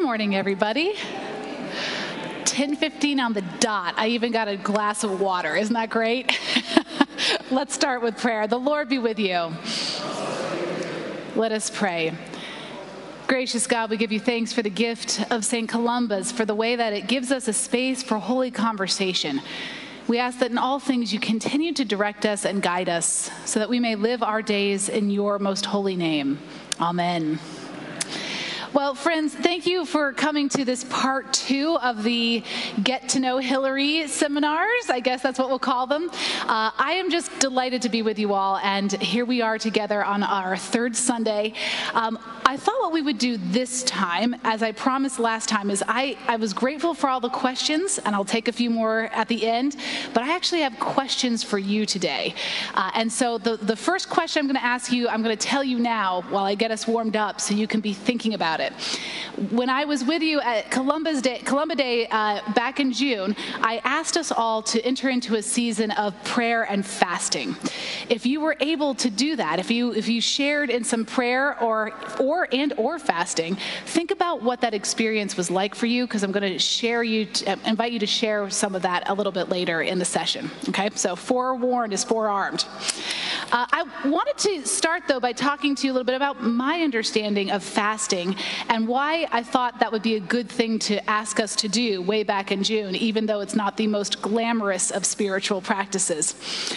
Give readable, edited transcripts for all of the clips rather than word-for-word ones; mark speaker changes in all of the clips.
Speaker 1: morning, everybody. 10:15 on the dot. I even got a glass of water. Isn't that great? Let's start with prayer. The Lord be with you. Let us pray. Gracious God, we give you thanks for the gift of St. Columba's, for the way that it gives us a space for holy conversation. We ask that in all things you continue to direct us and guide us so that we may live our days in your most holy name. Amen. Well, friends, thank you for coming to this part 2 of the Get to Know Hillary seminars. I guess that's what we'll call them. I am just delighted to be with you all, and here we are together on our third Sunday. I thought what we would do this time, as I promised last time, is I was grateful for all the questions, and I'll take a few more at the end, but I actually have questions for you today. And so the first question I'm going to ask you, I'm going to tell you now while I get us warmed up so you can be thinking about it. When I was with you at Columba Day back in June, I asked us all to enter into a season of prayer and fasting. If you were able to do that, if you shared in some prayer or fasting, think about what that experience was like for you, because I'm going to invite you to share some of that a little bit later in the session. Okay, so forewarned is forearmed. I wanted to start, though, by talking to you a little bit about my understanding of fasting and why I thought that would be a good thing to ask us to do way back in June, even though it's not the most glamorous of spiritual practices.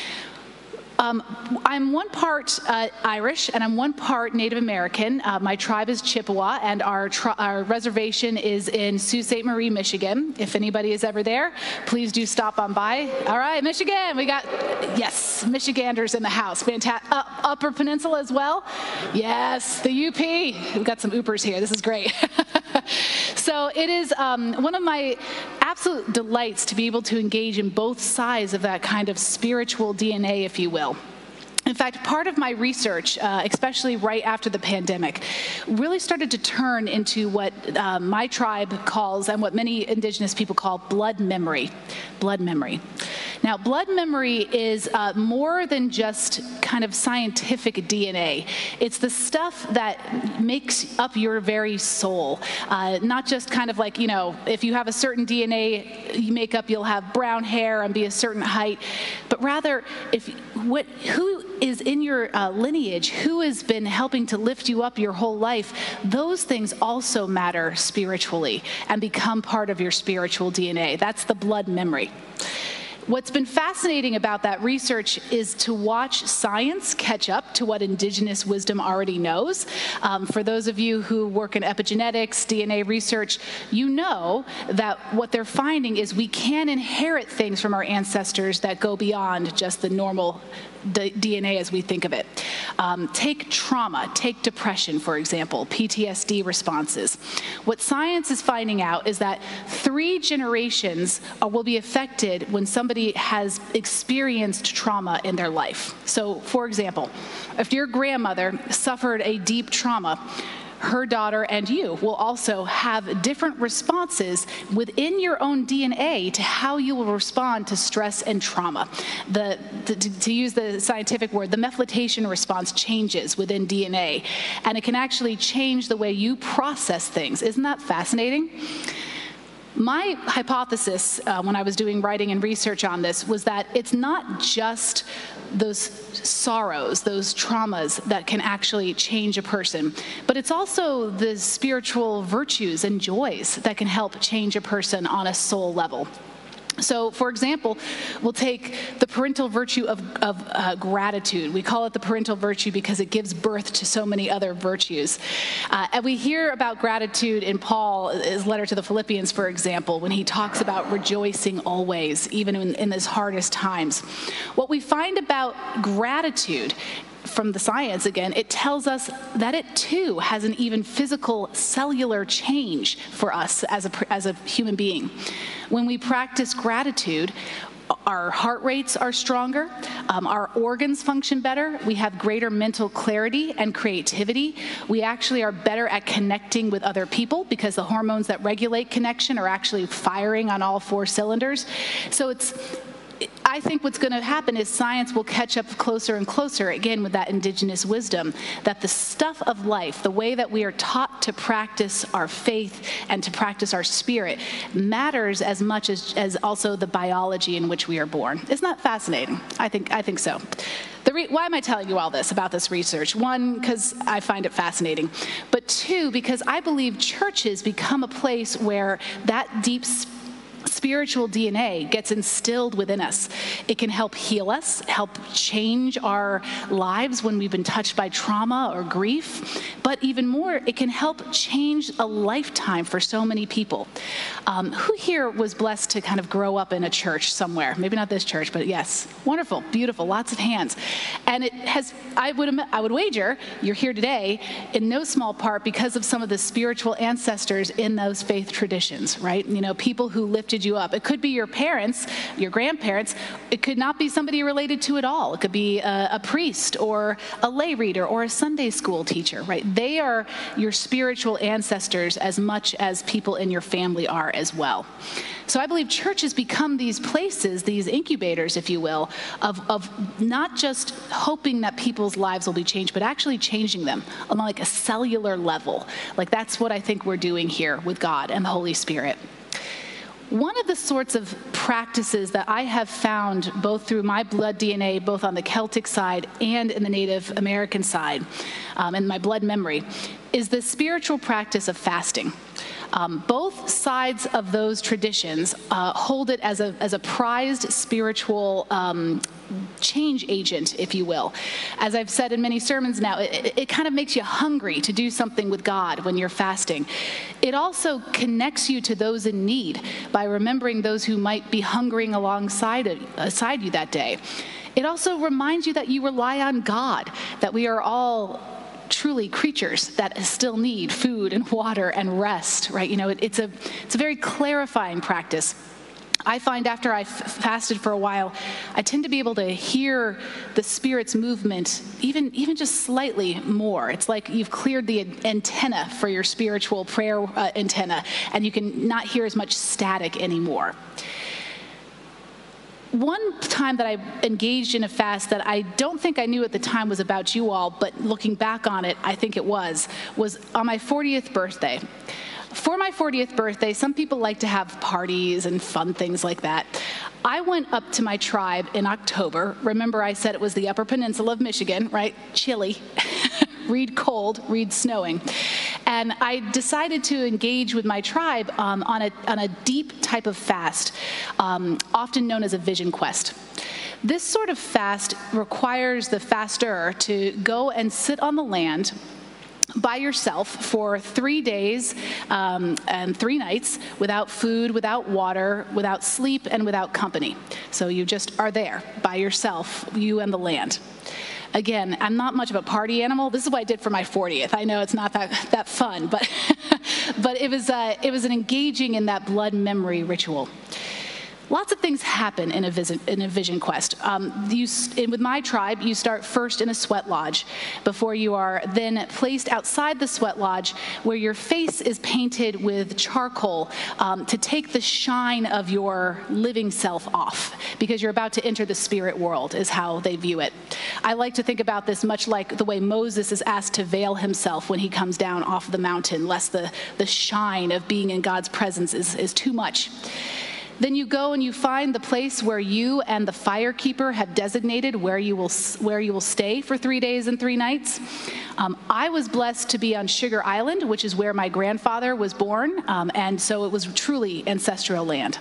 Speaker 1: I'm one part Irish and I'm one part Native American. My tribe is Chippewa, and our reservation is in Sault Ste. Marie, Michigan. If anybody is ever there, please do stop on by. All right, Michigan, we got, yes, Michiganders in the house. Fantastic. Upper Peninsula as well? Yes, the UP. We've got some Oopers here. This is great. So it is one of my absolute delights to be able to engage in both sides of that kind of spiritual DNA, if you will. In fact, part of my research, especially right after the pandemic, really started to turn into what my tribe calls, and what many indigenous people call, blood memory. Blood memory. Now, blood memory is more than just kind of scientific DNA. It's the stuff that makes up your very soul. Not just kind of like, if you have a certain DNA makeup, you'll have brown hair and be a certain height, but rather, who is in your lineage, who has been helping to lift you up your whole life, those things also matter spiritually and become part of your spiritual DNA. That's the blood memory. What's been fascinating about that research is to watch science catch up to what indigenous wisdom already knows. For those of you who work in epigenetics, DNA research, you know that what they're finding is we can inherit things from our ancestors that go beyond just the normal DNA as we think of it. Take trauma, take depression, for example, PTSD responses. What science is finding out is that 3 generations will be affected when somebody has experienced trauma in their life. So, for example, if your grandmother suffered a deep trauma, her daughter and you will also have different responses within your own DNA to how you will respond to stress and trauma. To use the scientific word, the methylation response changes within DNA, and it can actually change the way you process things. Isn't that fascinating? My hypothesis when I was doing writing and research on this was that it's not just those sorrows, those traumas that can actually change a person, but it's also the spiritual virtues and joys that can help change a person on a soul level. So, for example, we'll take the parental virtue of gratitude. We call it the parental virtue because it gives birth to so many other virtues. And we hear about gratitude in Paul's letter to the Philippians, for example, when he talks about rejoicing always, even in his hardest times. What we find about gratitude from the science, again, it tells us that it too has an even physical cellular change for us as a human being. When we practice gratitude, our heart rates are stronger, our organs function better, we have greater mental clarity and creativity. We actually are better at connecting with other people because the hormones that regulate connection are actually firing on all 4 cylinders. So I think what's going to happen is science will catch up closer and closer, again, with that indigenous wisdom, that the stuff of life, the way that we are taught to practice our faith and to practice our spirit, matters as much as also the biology in which we are born. Isn't that fascinating? I think so. Why am I telling you all this about this research? One, because I find it fascinating. But two, because I believe churches become a place where that deep spiritual DNA gets instilled within us. It can help heal us, help change our lives when we've been touched by trauma or grief, but even more, it can help change a lifetime for so many people. Who here was blessed to kind of grow up in a church somewhere? Maybe not this church, but yes. Wonderful, beautiful, lots of hands. And it has, I would wager you're here today in no small part because of some of the spiritual ancestors in those faith traditions, right? You know, people who lifted you up. It could be your parents, your grandparents. It could not be somebody you're related to at all. It could be a priest or a lay reader or a Sunday school teacher, right? They are your spiritual ancestors as much as people in your family are as well. So I believe churches become these places, these incubators, if you will, of not just hoping that people's lives will be changed, but actually changing them on like a cellular level. Like that's what I think we're doing here with God and the Holy Spirit. One of the sorts of practices that I have found both through my blood DNA, both on the Celtic side and in the Native American side, and my blood memory, is the spiritual practice of fasting. Both sides of those traditions hold it as a prized spiritual change agent, if you will. As I've said in many sermons now, it kind of makes you hungry to do something with God when you're fasting. It also connects you to those in need by remembering those who might be hungering alongside you that day. It also reminds you that you rely on God, that we are all truly creatures that still need food and water and rest, right? You know, it's a very clarifying practice. I find after I've fasted for a while, I tend to be able to hear the Spirit's movement even just slightly more. It's like you've cleared the antenna for your spiritual prayer antenna, and you can not hear as much static anymore. One time that I engaged in a fast that I don't think I knew at the time was about you all, but looking back on it, I think it was on my 40th birthday. For my 40th birthday, some people like to have parties and fun things like that. I went up to my tribe in October. Remember, I said it was the Upper Peninsula of Michigan, right? Chilly. Read cold, read snowing. And I decided to engage with my tribe on a deep type of fast, often known as a vision quest. This sort of fast requires the faster to go and sit on the land by yourself for 3 days and 3 nights without food, without water, without sleep, and without company. So you just are there by yourself, you and the land. Again, I'm not much of a party animal. This is what I did for my 40th. I know it's not that fun, but but it was an engaging in that blood memory ritual. Lots of things happen in a vision quest. With my tribe, you start first in a sweat lodge before you are then placed outside the sweat lodge where your face is painted with charcoal to take the shine of your living self off because you're about to enter the spirit world is how they view it. I like to think about this much like the way Moses is asked to veil himself when he comes down off the mountain, lest the shine of being in God's presence is too much. Then you go and you find the place where you and the fire keeper have designated where you will stay for 3 days and 3 nights. I was blessed to be on Sugar Island, which is where my grandfather was born, and so it was truly ancestral land.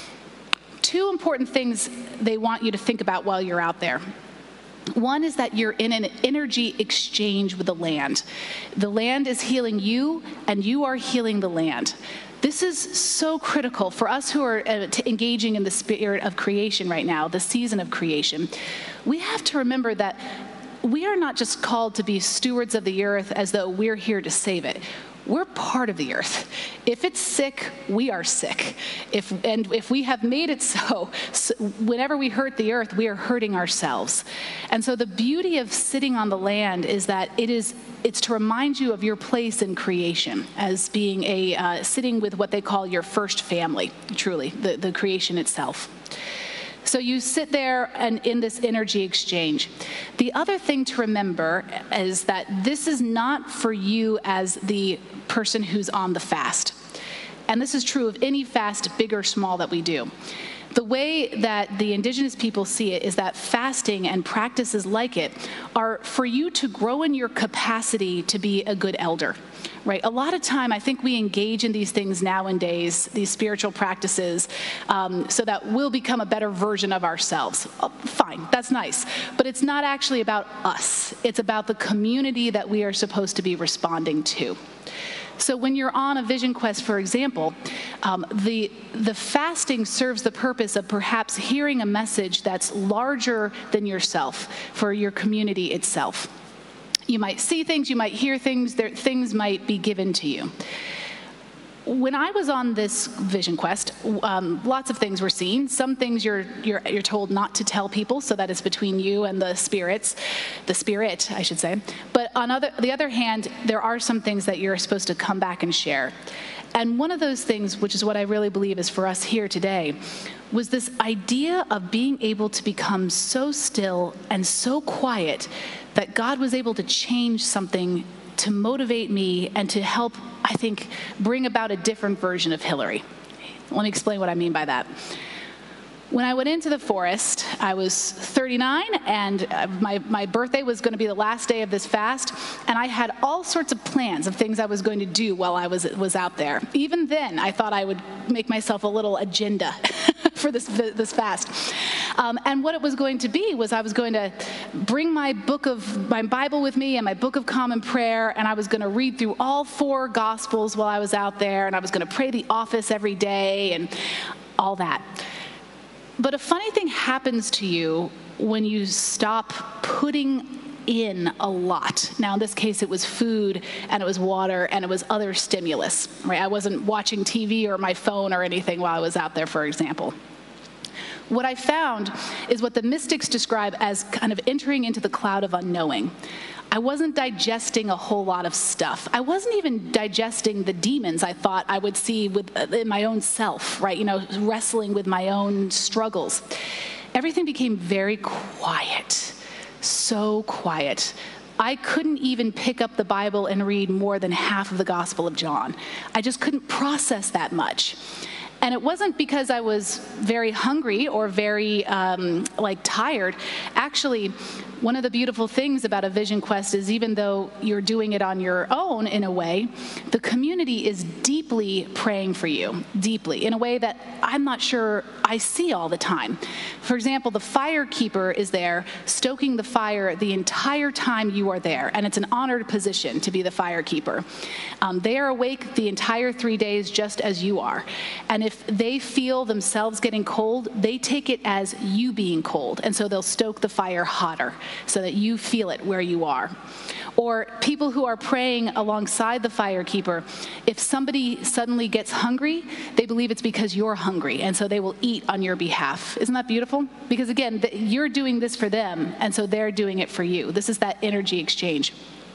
Speaker 1: 2 important things they want you to think about while you're out there. One is that you're in an energy exchange with the land. The land is healing you, and you are healing the land. This is so critical for us who are engaging in the spirit of creation right now, the season of creation. We have to remember that we are not just called to be stewards of the earth as though we're here to save it. We're part of the earth. If it's sick, we are sick. If we have made it so, whenever we hurt the earth, we are hurting ourselves. And so the beauty of sitting on the land is that it's to remind you of your place in creation as being sitting with what they call your first family, truly, the creation itself. So you sit there and in this energy exchange. The other thing to remember is that this is not for you as the person who's on the fast. And this is true of any fast, big or small, that we do. The way that the indigenous people see it is that fasting and practices like it are for you to grow in your capacity to be a good elder, right? A lot of time, I think we engage in these things nowadays, these spiritual practices, so that we'll become a better version of ourselves. Oh, fine, that's nice. But it's not actually about us. It's about the community that we are supposed to be responding to. So when you're on a vision quest, for example, the fasting serves the purpose of perhaps hearing a message that's larger than yourself for your community itself. You might see things, you might hear things, things might be given to you. When I was on this vision quest, lots of things were seen. Some things you're told not to tell people, so that it's between you and the spirit, I should say. But on the other hand, there are some things that you're supposed to come back and share. And one of those things, which is what I really believe is for us here today, was this idea of being able to become so still and so quiet that God was able to change something to motivate me and to help, I think, bring about a different version of Hillary. Let me explain what I mean by that. When I went into the forest, I was 39, and my birthday was going to be the last day of this fast, and I had all sorts of plans of things I was going to do while I was out there. Even then, I thought I would make myself a little agenda for this fast. And what it was going to be was I was going to bring my Bible with me and my Book of Common Prayer, and I was going to read through all 4 Gospels while I was out there, and I was going to pray the office every day and all that. But a funny thing happens to you when you stop putting in a lot. Now, in this case, it was food, and it was water, and it was other stimulus, right? I wasn't watching TV or my phone or anything while I was out there, for example. What I found is what the mystics describe as kind of entering into the cloud of unknowing. I wasn't digesting a whole lot of stuff. I wasn't even digesting the demons I thought I would see in my own self, right? Wrestling with my own struggles. Everything became very quiet, so quiet. I couldn't even pick up the Bible and read more than half of the Gospel of John. I just couldn't process that much. And it wasn't because I was very hungry or very tired. Actually, one of the beautiful things about a vision quest is even though you're doing it on your own in a way, the community is deeply praying for you, deeply, in a way that I'm not sure I see all the time. For example, the fire keeper is there stoking the fire the entire time you are there, and it's an honored position to be the fire keeper. They are awake the entire 3 days just as you are. And if they feel themselves getting cold, they take it as you being cold, and so they'll stoke the fire hotter so that you feel it where you are. Or people who are praying alongside the fire keeper, if somebody suddenly gets hungry, they believe it's because you're hungry, and so they will eat on your behalf. Isn't that beautiful? Because again, you're doing this for them, and so they're doing it for you. This is that energy exchange.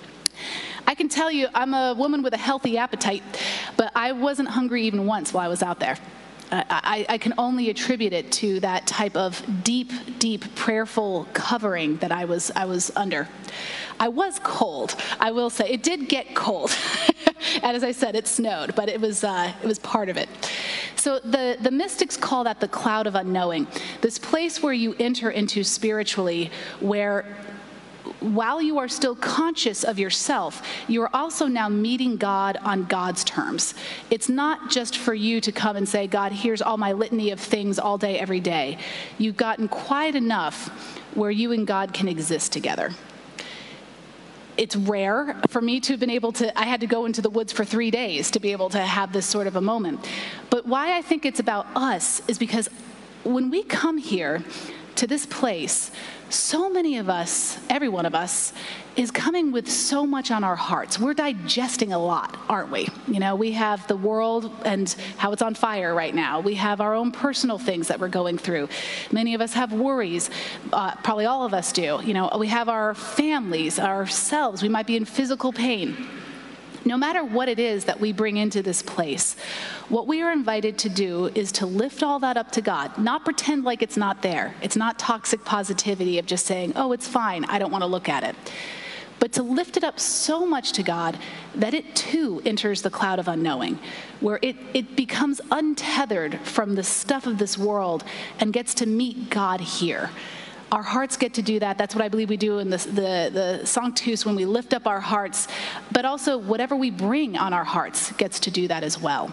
Speaker 1: I can tell you, I'm a woman with a healthy appetite, but I wasn't hungry even once while I was out there. I can only attribute it to that type of deep, deep prayerful covering that I was under. I was cold, I will say. It did get cold. And as I said, it snowed, but it was part of it. So the mystics call that the cloud of unknowing, this place where you enter into spiritually, where while you are still conscious of yourself, you are also now meeting God on God's terms. It's not just for you to come and say, God, here's all my litany of things all day, every day. You've gotten quiet enough where you and God can exist together. It's rare for me to have been able to, I had to go into the woods for 3 days to be able to have this sort of a moment. But why I think it's about us is because when we come here to this place, so many of us, every one of us, is coming with so much on our hearts. We're digesting a lot, aren't we? We have the world and how it's on fire right now. We have our own personal things that we're going through. Many of us have worries. Probably all of us do. We have our families, ourselves. We might be in physical pain. no matter what it is that we bring into this place, what we are invited to do is to lift all that up to God, not pretend like it's not there. It's not toxic positivity of just saying, oh, it's fine, I don't want to look at it. But to lift it up so much to God that it too enters the cloud of unknowing, where it becomes untethered from the stuff of this world and gets to meet God here. Our hearts get to do that. That's what I believe we do in the Sanctus when we lift up our hearts, but also whatever we bring on our hearts gets to do that as well.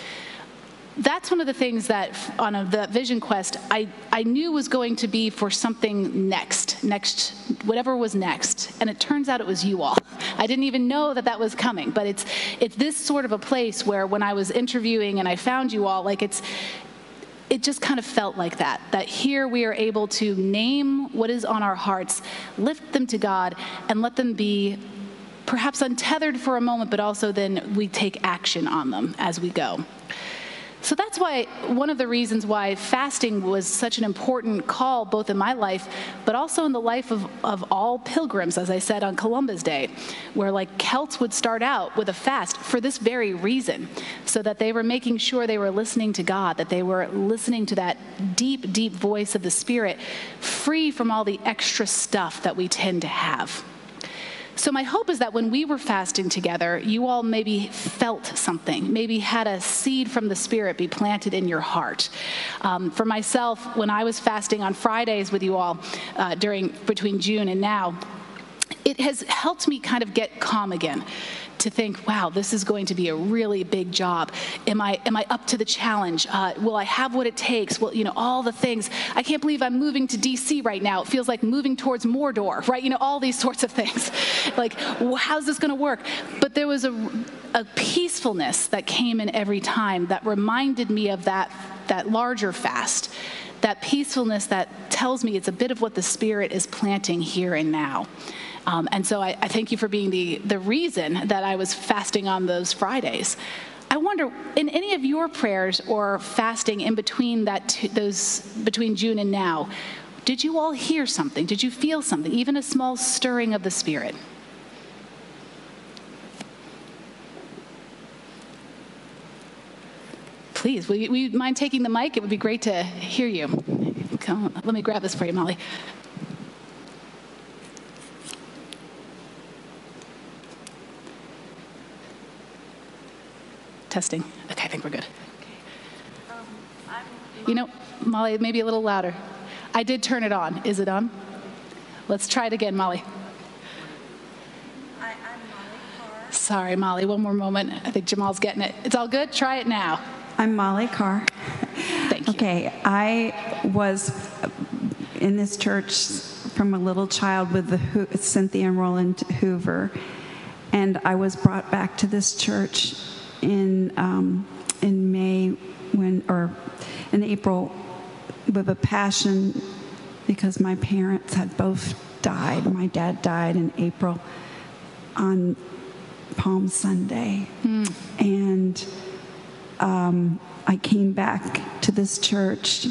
Speaker 1: That's one of the things that on the Vision Quest I knew was going to be for something next, whatever was next. And it turns out it was you all. I didn't even know that that was coming, but it's this sort of a place where when I was interviewing and I found you all, like it just kind of felt like that here we are able to name what is on our hearts, lift them to God, and let them be perhaps untethered for a moment, but also then we take action on them as we go. So that's why one of the reasons why fasting was such an important call, both in my life, but also in the life of all pilgrims, as I said on Columbus Day, where like Celts would start out with a fast for this very reason, so that they were making sure they were listening to God, that they were listening to that deep, deep voice of the Spirit, free from all the extra stuff that we tend to have. So my hope is that when we were fasting together, you all maybe felt something, maybe had a seed from the Spirit be planted in your heart. For myself, when I was fasting on Fridays with you all between June and now, it has helped me kind of get calm again, to think, wow, this is going to be a really big job. Am I up to the challenge? Will I have what it takes? Well, all the things. I can't believe I'm moving to DC right now. It feels like moving towards Mordor, right? All these sorts of things. Like, how's this going to work? But there was a peacefulness that came in every time that reminded me of that larger fast, that peacefulness that tells me it's a bit of what the Spirit is planting here and now. And so I thank you for being the reason that I was fasting on those Fridays. I wonder, in any of your prayers or fasting in between between June and now, did you all hear something? Did you feel something, even a small stirring of the Spirit? Please, will you mind taking the mic? It would be great to hear you. Come on, let me grab this for you, Molly. Testing. Okay, I think we're good. Molly, maybe a little louder. I did turn it on. Is it on? Let's try it again, Molly.
Speaker 2: I'm Molly Carr.
Speaker 1: Sorry, Molly, one more moment. I think Jamal's getting it. It's all good? Try it now.
Speaker 2: I'm Molly Carr.
Speaker 1: Thank you.
Speaker 2: Okay, I was in this church from a little child with Cynthia and Roland Hoover, and I was brought back to this church in May in April with a passion, because my parents had both died. My dad died in April on Palm Sunday. And I came back to this church,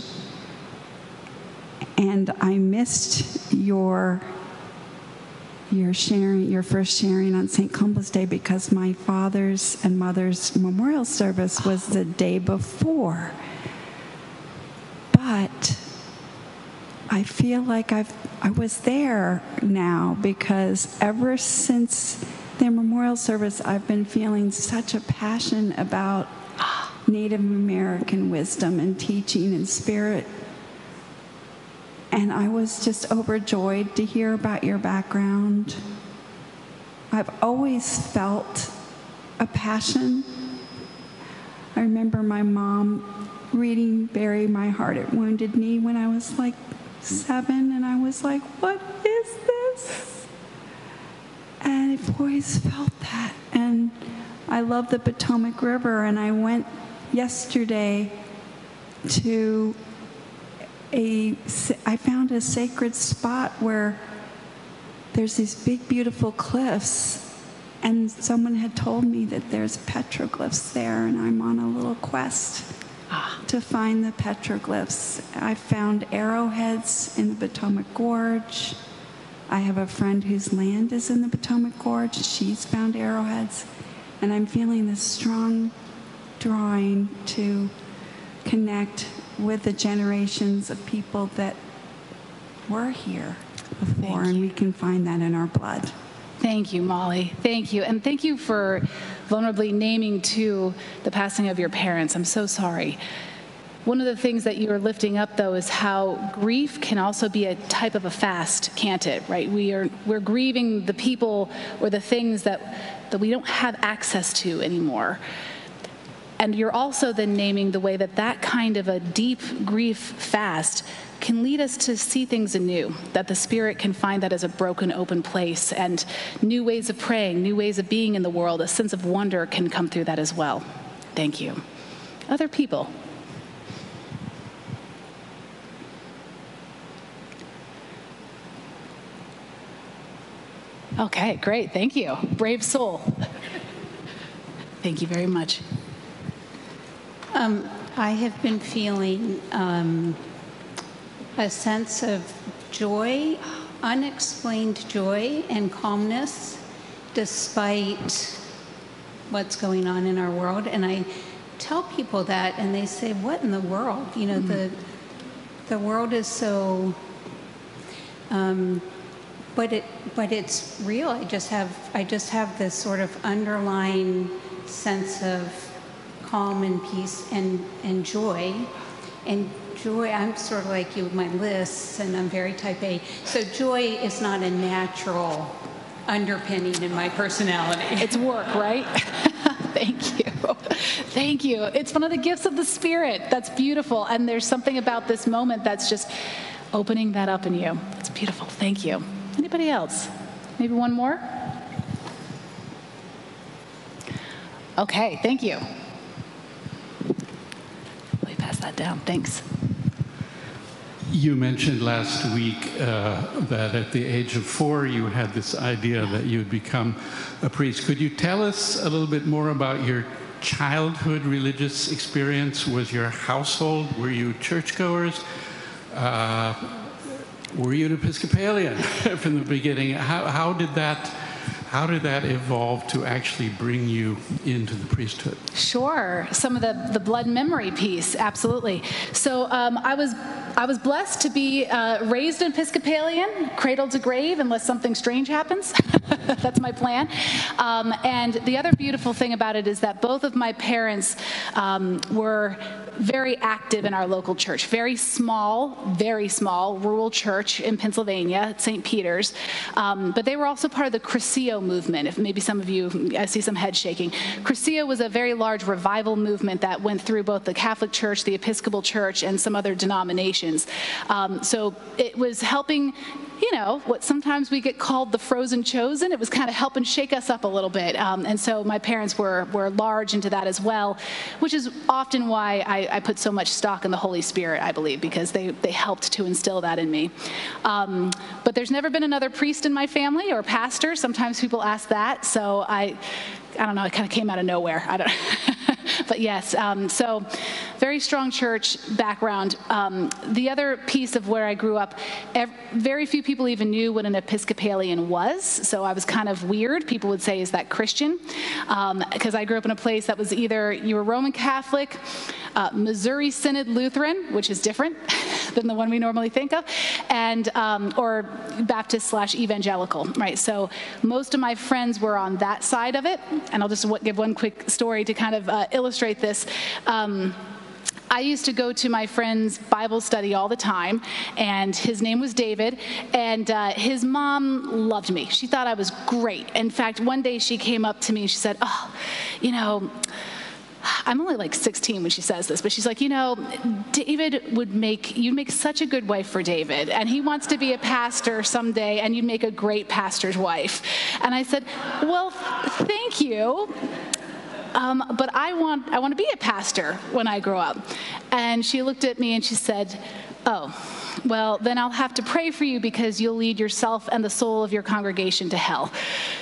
Speaker 2: and I missed your sharing, your first sharing on St. Columbus Day, because my father's and mother's memorial service was the day before. But I feel like I was there now, because ever since their memorial service, I've been feeling such a passion about Native American wisdom and teaching and spirit. And I was just overjoyed to hear about your background. I've always felt a passion. I remember my mom reading "Bury My Heart at Wounded Knee" when I was like 7, and I was like, what is this? And I've always felt that. And I love the Potomac River, and I went yesterday to I found a sacred spot where there's these big, beautiful cliffs, and someone had told me that there's petroglyphs there, and I'm on a little quest to find the petroglyphs. I found arrowheads in the Potomac Gorge. I have a friend whose land is in the Potomac Gorge. She's found arrowheads. And I'm feeling this strong drawing to connect with the generations of people that were here before, and we can find that in our blood.
Speaker 1: Thank you, Molly. Thank you. And thank you for vulnerably naming, too, the passing of your parents. I'm so sorry. One of the things that you are lifting up, though, is how grief can also be a type of a fast, can't it? Right? We're grieving the people or the things that we don't have access to anymore. And you're also then naming the way that that kind of a deep grief fast can lead us to see things anew, that the Spirit can find that as a broken, open place, and new ways of praying, new ways of being in the world, a sense of wonder can come through that as well. Thank you. Other people? Okay, great. Thank you. Brave soul. Thank you very much.
Speaker 3: I have been feeling a sense of joy, unexplained joy and calmness despite what's going on in our world. And I tell people that, and they say, what in the world? You know, the world is so... But it's real. I just have this sort of underlying sense of calm and peace and joy. And joy, I'm sort of like you with my lists, and I'm very type A. So joy is not a natural underpinning in my personality.
Speaker 1: It's work, right? Thank you. Thank you. It's one of the gifts of the Spirit. That's beautiful. And there's something about this moment that's just opening that up in you. It's beautiful. Thank you. Anybody else? Maybe one more? Okay, thank you. Let me pass that down. Thanks.
Speaker 4: You mentioned last week that at the age of 4 you had this idea that you'd become a priest. Could you tell us a little bit more about your childhood religious experience? Was your household, were you churchgoers? Were you an Episcopalian from the beginning? How did that evolve to actually bring you into the priesthood?
Speaker 1: Sure. Some of the blood memory piece, absolutely. So I was blessed to be raised an Episcopalian, cradle to grave, unless something strange happens. That's my plan. And the other beautiful thing about it is that both of my parents were very active in our local church. Very small rural church in Pennsylvania, St. Peter's. But they were also part of the Cursillo movement. If maybe some of you, I see some head shaking. Cursillo was a very large revival movement that went through both the Catholic Church, the Episcopal Church, and some other denominations. So it was helping, you know, what sometimes we get called the frozen chosen. It was kind of helping shake us up a little bit. And so my parents were large into that as well, which is often why I put so much stock in the Holy Spirit, I believe, because they helped to instill that in me. But there's never been another priest in my family or pastor. Sometimes people ask that. So I don't know, it kind of came out of nowhere. I don't But yes, so very strong church background. The other piece of where I grew up, very few people even knew what an Episcopalian was, so I was kind of weird. People would say, is that Christian? Because I grew up in a place that was either you were Roman Catholic, Missouri Synod Lutheran, which is different than the one we normally think of, and or Baptist/evangelical, right? So most of my friends were on that side of it, and I'll just give one quick story to kind of illustrate this. I used to go to my friend's Bible study all the time, and his name was David, and his mom loved me. She thought I was great. In fact, one day she came up to me and she said, oh, you know, I'm only like 16 when she says this, but she's like, you know, David you'd make such a good wife for David, and he wants to be a pastor someday, and you'd make a great pastor's wife. And I said, well, thank you. But I want to be a pastor when I grow up. And she looked at me and she said, oh, well, then I'll have to pray for you because you'll lead yourself and the soul of your congregation to hell.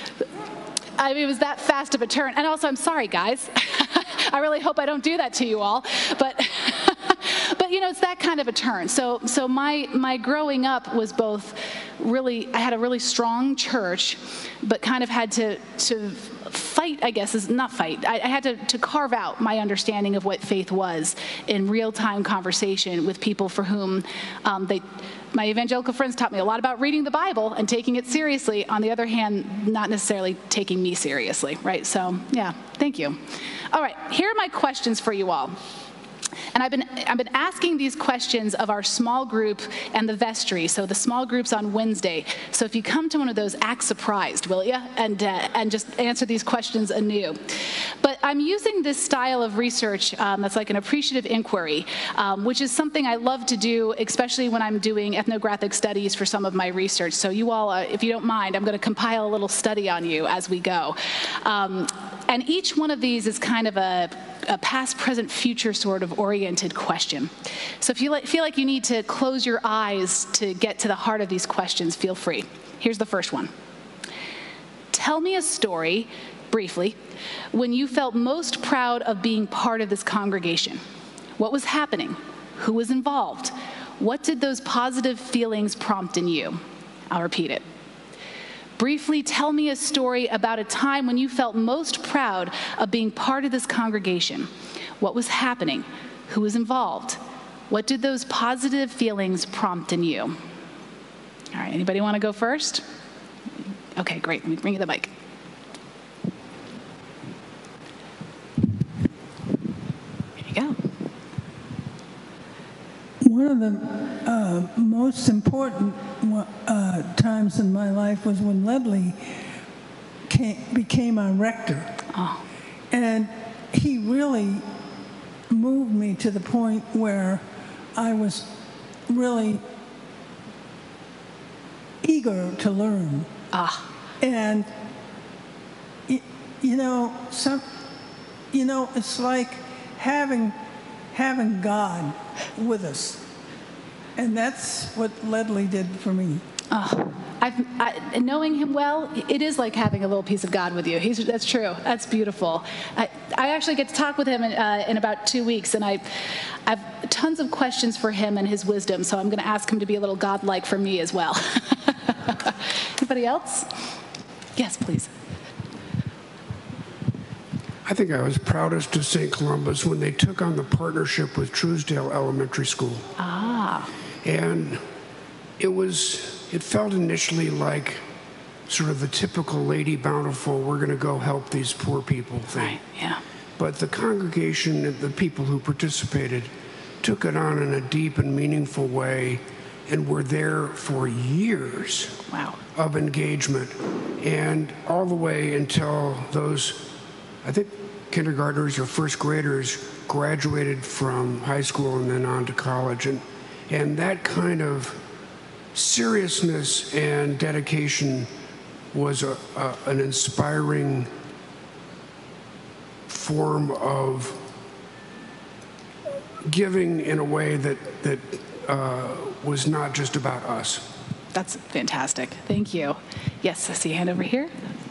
Speaker 1: I mean, it was that fast of a turn. And also, I'm sorry, guys. I really hope I don't do that to you all. But but it's that kind of a turn. So my growing up was both really, I had a really strong church, but kind of had to fight, I guess, is not fight. I had to carve out my understanding of what faith was in real-time conversation with people for whom my evangelical friends taught me a lot about reading the Bible and taking it seriously. On the other hand, not necessarily taking me seriously, right? So, yeah, thank you. All right, here are my questions for you all. And I've been asking these questions of our small group and the vestry. So the small group's on Wednesday. So if you come to one of those, act surprised, will you? And just answer these questions anew. But I'm using this style of research that's like an appreciative inquiry, which is something I love to do, especially when I'm doing ethnographic studies for some of my research. So you all, if you don't mind, I'm going to compile a little study on you as we go. And each one of these is kind of a past, present, future sort of oriented question. So if you feel like you need to close your eyes to get to the heart of these questions, feel free. Here's the first one. Tell me a story, briefly, when you felt most proud of being part of this congregation. What was happening? Who was involved? What did those positive feelings prompt in you? I'll repeat it. Briefly, tell me a story about a time when you felt most proud of being part of this congregation. What was happening? Who was involved? What did those positive feelings prompt in you? All right, anybody want to go first? Okay, great. Let me bring you the mic. Here you go.
Speaker 5: One of the most important times in my life was when Ledley became our rector.
Speaker 1: Oh.
Speaker 5: And he really moved me to the point where I was really eager to learn. And, it's like having God with us. And that's what Ledley did for me.
Speaker 1: Knowing him well, it is like having a little piece of God with you. That's true. That's beautiful. I actually get to talk with him in about 2 weeks, and I have tons of questions for him and his wisdom, so I'm going to ask him to be a little godlike for me as well. Anybody else? Yes, please.
Speaker 6: I think I was proudest of St. Columba's when they took on the partnership with Truesdale Elementary School. And it felt initially like sort of the typical Lady Bountiful, we're going to go help these poor people thing.
Speaker 1: Right, yeah.
Speaker 6: But the congregation and the people who participated took it on in a deep and meaningful way and were there for years of engagement. And all the way until those, I think, kindergartners or first graders graduated from high school and then on to college. And that kind of seriousness and dedication was an inspiring form of giving in a way that was not just about us.
Speaker 1: That's fantastic. Thank you. Yes, I see a hand over here.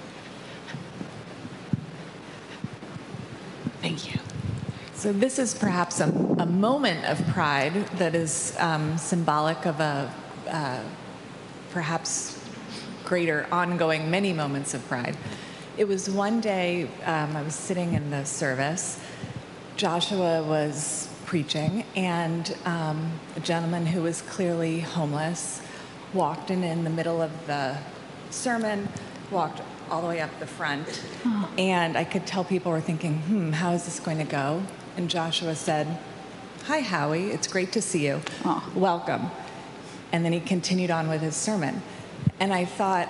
Speaker 1: Thank you.
Speaker 7: So this is perhaps a moment of pride that is symbolic of a perhaps greater ongoing many moments of pride. It was one day I was sitting in the service. Joshua was preaching, and a gentleman who was clearly homeless walked in the middle of the sermon, walked all the way up the front, and I could tell people were thinking, how is this going to go? And Joshua said, "Hi, Howie, it's great to see you. Welcome." And then he continued on with his sermon. And I thought,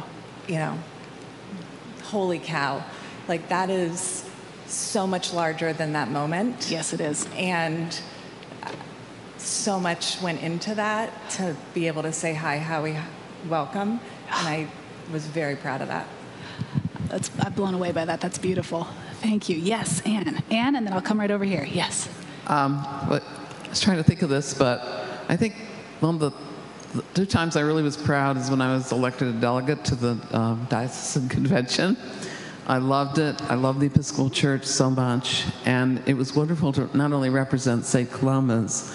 Speaker 7: holy cow, like that is so much larger than that moment.
Speaker 1: Yes, it is.
Speaker 7: And so much went into that to be able to say, "Hi, Howie, welcome." And I was very proud of that.
Speaker 1: I'm blown away by that. That's beautiful. Thank you. Yes, Anne. Anne, and then I'll come right over here. Yes.
Speaker 8: But I was trying to think of this, but I think one of the 2 times I really was proud is when I was elected a delegate to the diocesan convention. I loved it. I love the Episcopal Church so much, and it was wonderful to not only represent St. Columba's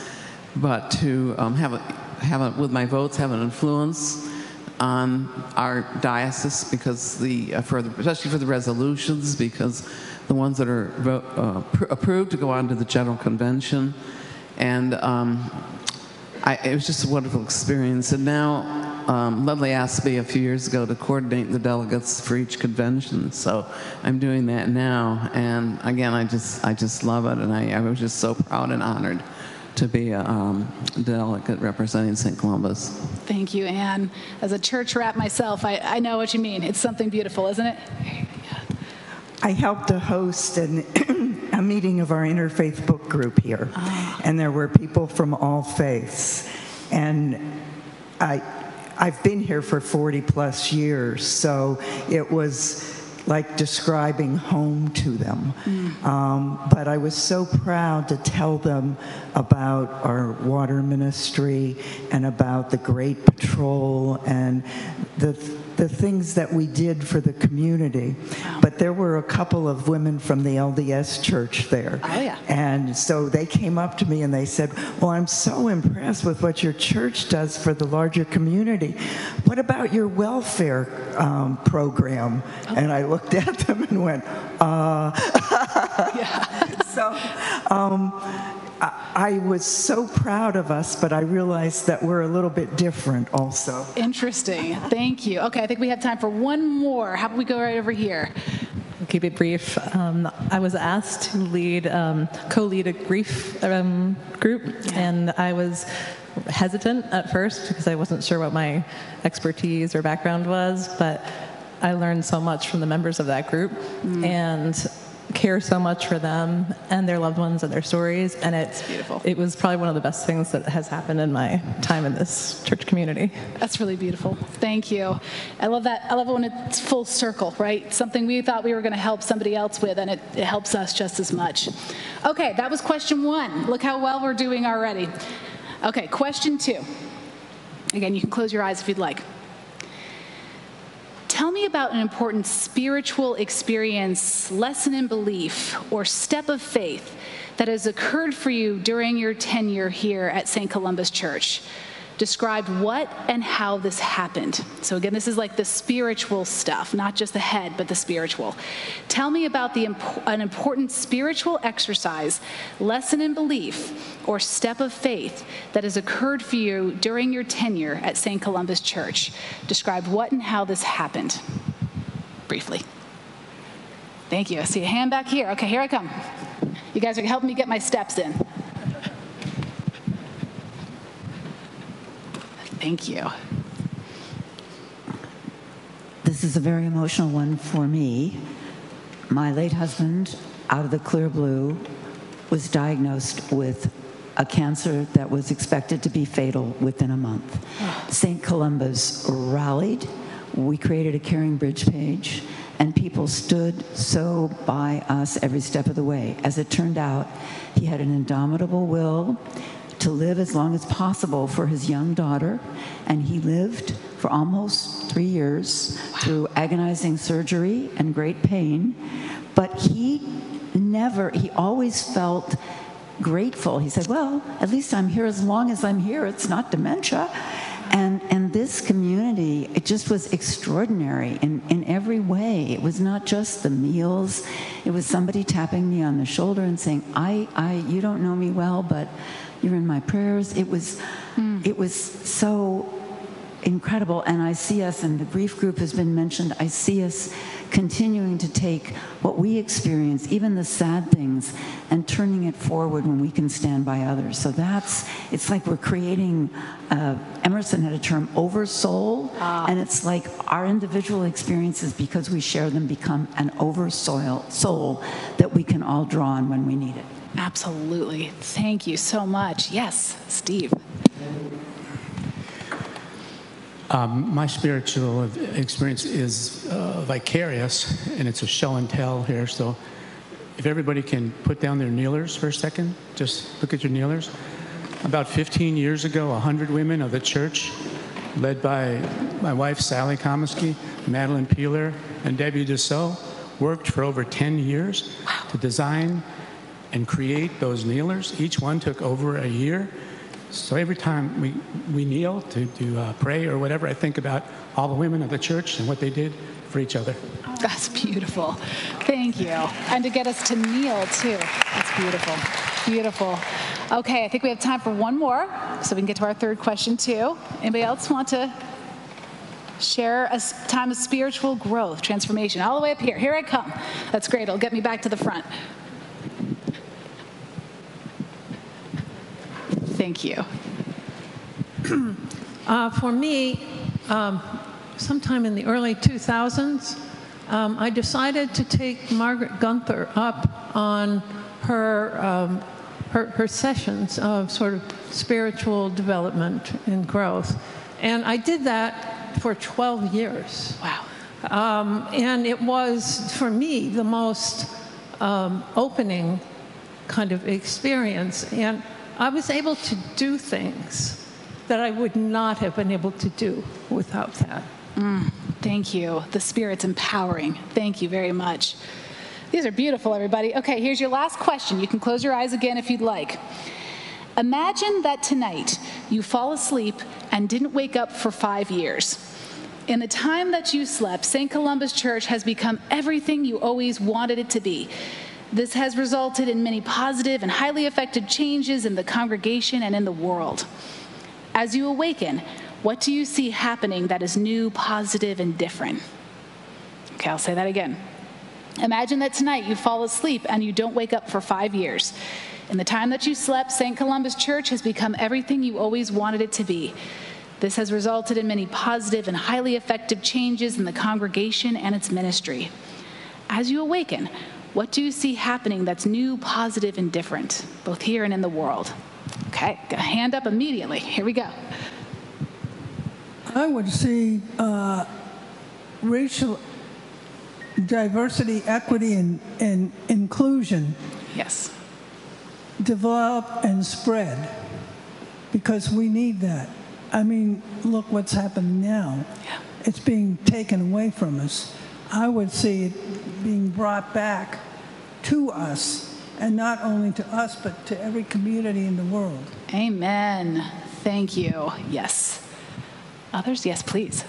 Speaker 8: but to with my votes, have an influence on our diocese, because especially for the resolutions, because the ones that are approved to go on to the General Convention. And it was just a wonderful experience. And now Ludley asked me a few years ago to coordinate the delegates for each convention, so I'm doing that now. And again, I just love it, and I was just so proud and honored to be a delegate representing St. Columbus.
Speaker 1: Thank you, Anne. As a church rat myself, I know what you mean. It's something beautiful, isn't it?
Speaker 9: I helped to host a meeting of our interfaith book group here, and there were people from all faiths. And I've been here for 40 plus years, so it was like describing home to them. But I was so proud to tell them about our water ministry and about the Great Patrol and the things that we did for the community. But there were a couple of women from the LDS church there.
Speaker 1: Oh, yeah.
Speaker 9: And so they came up to me and they said, well, I'm so impressed with what your church does for the larger community. What about your welfare program? And I looked at them and went, So I was so proud of us, but I realized that we're a little bit different also.
Speaker 1: Interesting. Thank you. Okay, I think we have time for one more. How about we go right over here?
Speaker 10: I'll keep it brief. I was asked to co-lead a grief group, and I was hesitant at first because I wasn't sure what my expertise or background was, but I learned so much from the members of that group and care so much for them and their loved ones and their stories, and it's beautiful. It was probably one of the best things that has happened in my time in this church community.
Speaker 1: That's really beautiful. Thank you. I love that. I love it when it's full circle, right? Something we thought we were going to help somebody else with, and it helps us just as much. Okay, that was question 1. Look how well we're doing already. Okay, question 2. Again, you can close your eyes if you'd like. Tell me about an important spiritual experience, lesson in belief, or step of faith that has occurred for you during your tenure here at St. Columbus Church. Describe what and how this happened. So again, this is like the spiritual stuff, not just the head, but the spiritual. Tell me about an important spiritual exercise, lesson in belief, or step of faith that has occurred for you during your tenure at St. Columbus Church. Describe what and how this happened, briefly. Thank you. I see a hand back here. Okay, here I come. You guys are helping me get my steps in. Thank you.
Speaker 11: This is a very emotional one for me. My late husband, out of the clear blue, was diagnosed with a cancer that was expected to be fatal within a month. St. Columbus rallied. We created a Caring Bridge page, and people stood so by us every step of the way. As it turned out, he had an indomitable will to live as long as possible for his young daughter, and he lived for almost 3 years through agonizing surgery and great pain. But he always felt grateful. He said, well, at least I'm here as long as I'm here. It's not dementia. And this community, it just was extraordinary in every way. It was not just the meals. It was somebody tapping me on the shoulder and saying, you don't know me well, but you're in my prayers. It was so incredible. And I see us, and the grief group has been mentioned, I see us continuing to take what we experience, even the sad things, and turning it forward when we can stand by others. So it's like we're creating, Emerson had a term, oversoul, and it's like our individual experiences, because we share them, become an soul that we can all draw on when we need it.
Speaker 1: Absolutely. Thank you so much. Yes, Steve.
Speaker 12: My spiritual experience is vicarious, and it's a show and tell here. So if everybody can put down their kneelers for a second, just look at your kneelers. About 15 years ago, 100 women of the church, led by my wife, Sally Komisky, Madeline Peeler, and Debbie Dussault, worked for over 10 years to design and create those kneelers. Each one took over a year. So every time we kneel to pray or whatever, I think about all the women of the church and what they did for each other.
Speaker 1: That's beautiful. Thank you. And to get us to kneel, too. That's beautiful. Beautiful. Okay, I think we have time for one more, so we can get to our third question, too. Anybody else want to share a time of spiritual growth, transformation? All the way up here. Here I come. That's great. It'll get me back to the front. Thank you.
Speaker 13: For me, sometime in the early 2000s, I decided to take Margaret Gunther up on her sessions of sort of spiritual development and growth. And I did that for 12 years.
Speaker 1: Wow.
Speaker 13: And it was, for me, the most opening kind of experience. And I was able to do things that I would not have been able to do without that.
Speaker 1: Thank you. The Spirit's empowering. Thank you very much. These are beautiful, everybody. Okay, here's your last question. You can close your eyes again if you'd like. Imagine that tonight you fall asleep and didn't wake up for 5 years. In the time that you slept, St. Columba's Church has become everything you always wanted it to be. This has resulted in many positive and highly effective changes in the congregation and in the world. As you awaken, what do you see happening that is new, positive, and different? Okay, I'll say that again. Imagine that tonight you fall asleep and you don't wake up for 5 years. In the time that you slept, St. Columba's Church has become everything you always wanted it to be. This has resulted in many positive and highly effective changes in the congregation and its ministry. As you awaken, what do you see happening that's new, positive, and different, both here and in the world? Okay, got a hand up immediately. Here we go.
Speaker 5: I would see racial diversity, equity, and inclusion.
Speaker 1: Yes.
Speaker 5: Develop and spread, because we need that. I mean, look what's happening now.
Speaker 1: Yeah.
Speaker 5: It's being taken away from us. I would see it being brought back to us, and not only to us, but to every community in the world.
Speaker 1: Amen. Thank you. Yes. Others? Yes, please.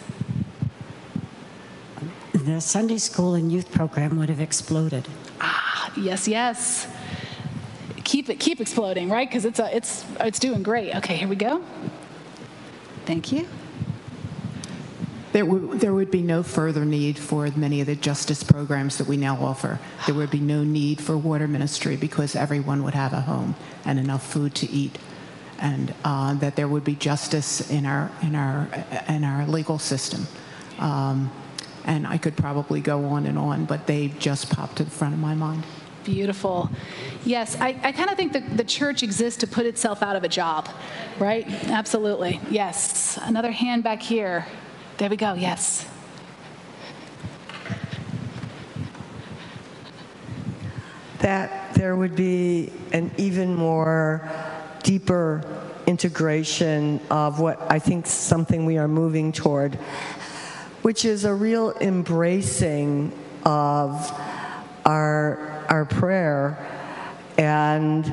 Speaker 14: The Sunday school and youth program would have exploded.
Speaker 1: Yes, yes. Keep exploding, right? Because it's doing great. Okay, here we go. Thank you.
Speaker 15: There would be no further need for many of the justice programs that we now offer. There would be no need for water ministry because everyone would have a home and enough food to eat, and that there would be justice in our legal system. And I could probably go on, but they just popped to the front of my mind.
Speaker 1: Beautiful. Yes, I kind of think that the church exists to put itself out of a job, right? Absolutely. Yes. Another hand back here. There we go. Yes.
Speaker 16: That there would be an even more deeper integration of what I think something we are moving toward, which is a real embracing of our prayer and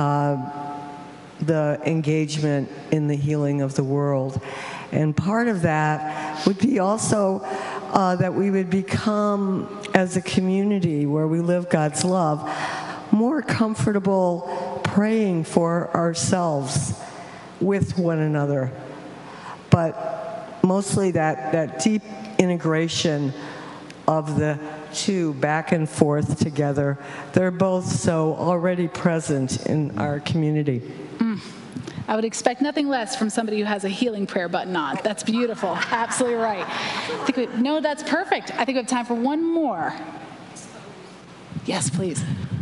Speaker 16: the engagement in the healing of the world. And part of that would be also that we would become, as a community where we live God's love, more comfortable praying for ourselves with one another. But mostly that deep integration of the two back and forth together. They're both so already present in our community.
Speaker 1: I would expect nothing less from somebody who has a healing prayer button on. That's beautiful. Absolutely right. No, that's perfect. I think we have time for one more. Yes, please.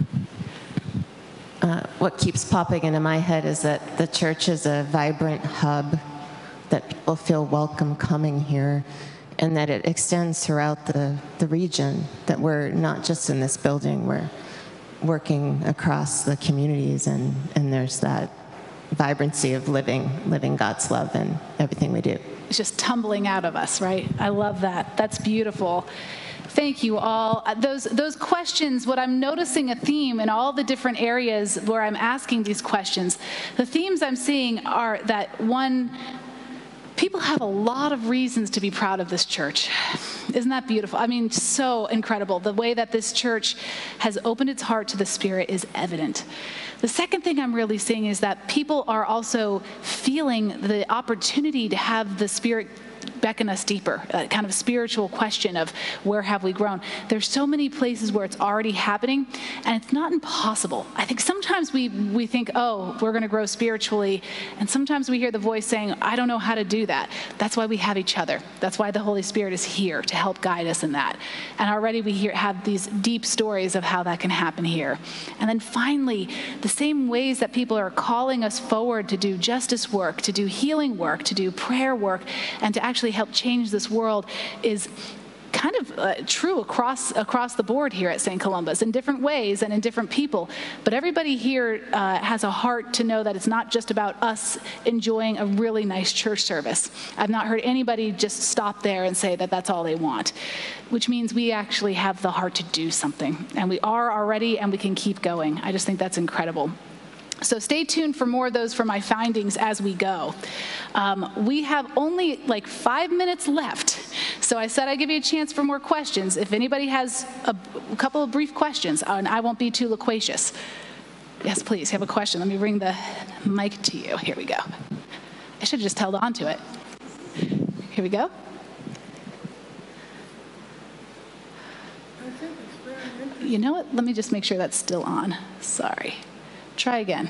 Speaker 17: What keeps popping into my head is that the church is a vibrant hub, that people feel welcome coming here, and that it extends throughout the region, that we're not just in this building, we're working across the communities, and there's that vibrancy of living God's love in everything we do.
Speaker 1: It's just tumbling out of us, right? I love that. That's beautiful. Thank you all. Those questions, what I'm noticing a theme in all the different areas where I'm asking these questions, the themes I'm seeing are that, one, people have a lot of reasons to be proud of this church. Isn't that beautiful? I mean, so incredible. The way that this church has opened its heart to the Spirit is evident. The second thing I'm really seeing is that people are also feeling the opportunity to have the Spirit beckon us deeper, a kind of spiritual question of where have we grown. There's so many places where it's already happening, and it's not impossible. I think sometimes we think, oh, we're going to grow spiritually, and sometimes we hear the voice saying, I don't know how to do that. That's why we have each other. That's why the Holy Spirit is here to help guide us in that. And already we have these deep stories of how that can happen here. And then finally, the same ways that people are calling us forward to do justice work, to do healing work, to do prayer work, and to actually help change this world is kind of true across the board here at St. Columba's in different ways and in different people. But everybody here has a heart to know that it's not just about us enjoying a really nice church service. I've not heard anybody just stop there and say that that's all they want, which means we actually have the heart to do something. And we are already, and we can keep going. I just think that's incredible. So stay tuned for more of those for my findings as we go. We have only like 5 minutes left. So I said I'd give you a chance for more questions. If anybody has a couple of brief questions, and I won't be too loquacious. Yes, please, you have a question. Let me bring the mic to you. Here we go. I should have just held on to it. Here we go. You know what? Let me just make sure that's still on. Sorry. Try again.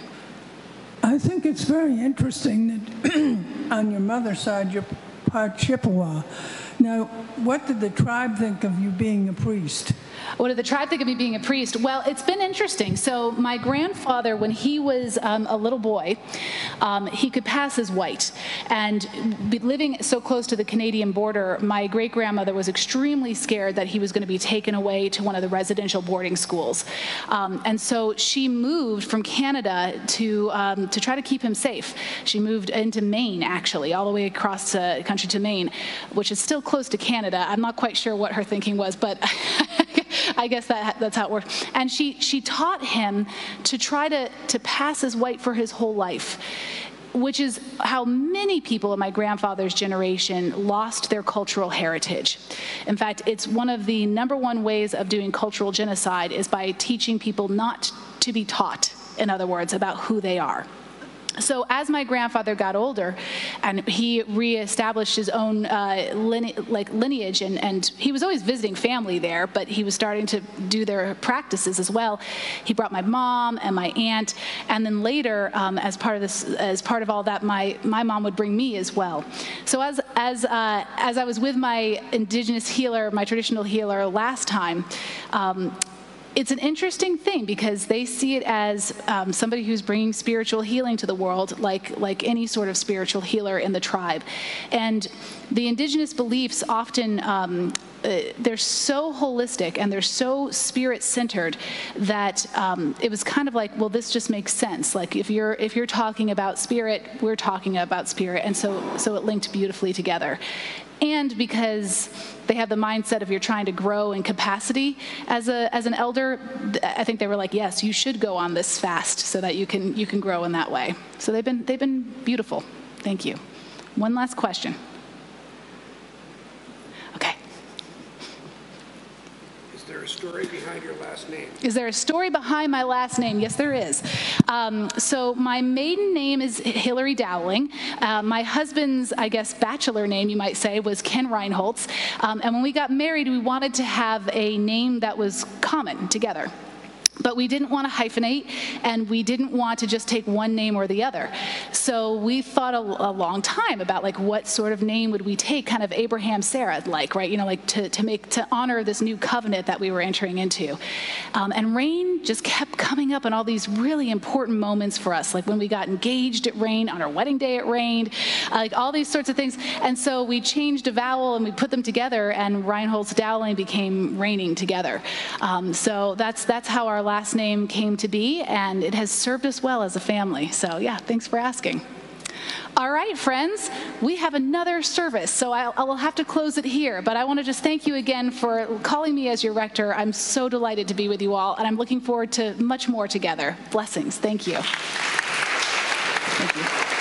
Speaker 5: I think it's very interesting that on your mother's side, you're part Chippewa. Now, what did the tribe think of you being a priest?
Speaker 1: What did the tribe think of me being a priest? Well, it's been interesting. So my grandfather, when he was a little boy, he could pass as white. And living so close to the Canadian border, my great-grandmother was extremely scared that he was going to be taken away to one of the residential boarding schools. And so she moved from Canada to try to keep him safe. She moved into Maine, actually, all the way across the country to Maine, which is still close to Canada. I'm not quite sure what her thinking was, but I guess that's how it worked. And she taught him to try to pass as white for his whole life, which is how many people of my grandfather's generation lost their cultural heritage. In fact, it's one of the #1 ways of doing cultural genocide is by teaching people not to be taught, in other words, about who they are. So as my grandfather got older and he reestablished his own lineage, and he was always visiting family there, but he was starting to do their practices as well. He brought my mom and my aunt, and then later, as part of all that, my mom would bring me as well. So as I was with my indigenous healer, my traditional healer last time, it's an interesting thing because they see it as somebody who's bringing spiritual healing to the world, like any sort of spiritual healer in the tribe. And the indigenous beliefs often, they're so holistic and they're so spirit-centered that it was kind of like, well, this just makes sense. Like if you're talking about spirit, we're talking about spirit, and so it linked beautifully together. And because they have the mindset of you're trying to grow in capacity as an elder, I think they were like, yes, you should go on this fast so that you can grow in that way. So they've been beautiful. Thank you. One last question. Okay.
Speaker 6: Is there a story behind your last name?
Speaker 1: Is there a story behind my last name? Yes, there is. So my maiden name is Hillary Dowling. My husband's, I guess, bachelor name, you might say, was Ken Reinholtz. And when we got married, we wanted to have a name that was common together. But we didn't want to hyphenate, and we didn't want to just take one name or the other. So we thought a long time about like what sort of name would we take, kind of Abraham Sarah like, right? You know, like to honor this new covenant that we were entering into. And rain just kept coming up in all these really important moments for us. Like when we got engaged, it rained. On our wedding day, it rained. Like all these sorts of things. And so we changed a vowel and we put them together, and Reinholtz Dowling became raining together. So that's how our last name came to be, and it has served us well as a family. So yeah, thanks for asking. All right, friends, we have another service, so I will have to close it here, but I want to just thank you again for calling me as your rector. I'm so delighted to be with you all, and I'm looking forward to much more together. Blessings. Thank you. Thank you.